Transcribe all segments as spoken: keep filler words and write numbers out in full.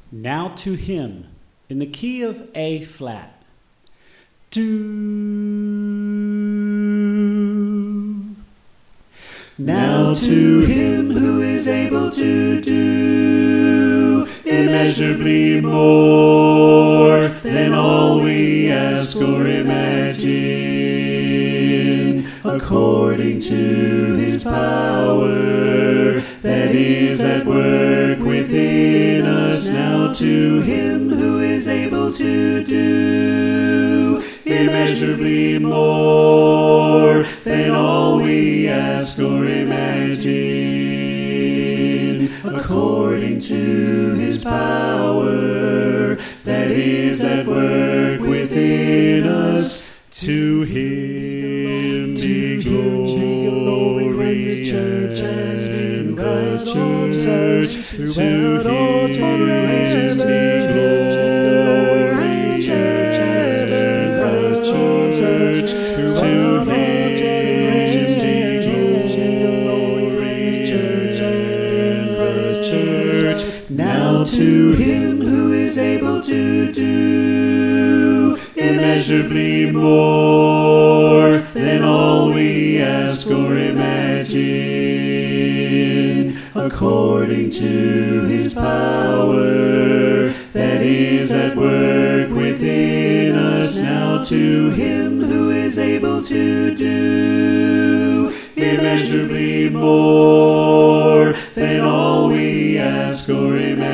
Now to him, in the key of A flat. Do. Now to him who is able to do immeasurably more than all we ask or imagine, according to his power that is at work within us. Now to him who is able to do immeasurably more than all we ask or imagine, according to his power that is at work within us. To him be glory in church and Christ church. To him be glory in church and Christ church. To him be glory in church and Christ church. Now to him who is able to do immeasurably more than all we ask or imagine, according to his power that is at work within us. Now to him who is able to do immeasurably more than all we ask or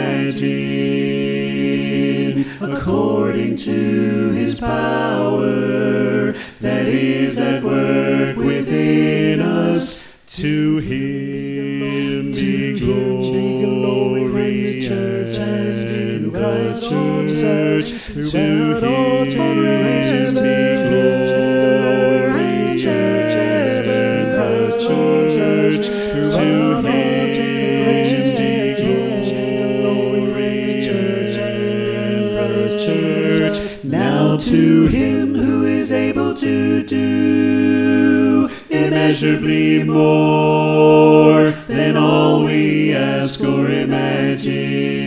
imagine, according to his power that is at work within us. To him be glory in church and Christ church. To him be glory in church and Christ church. To him be glory in church and Christ church. Now to him who is able to do immeasurably more than all we ask or imagine,